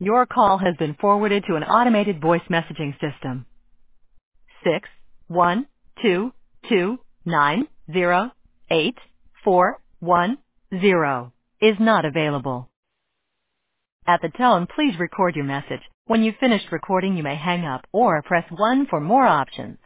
Your call has been forwarded to an automated voice messaging system. 61229084110 is not available. At the tone, please record your message. When you've finished recording, you may hang up or press 1 for more options.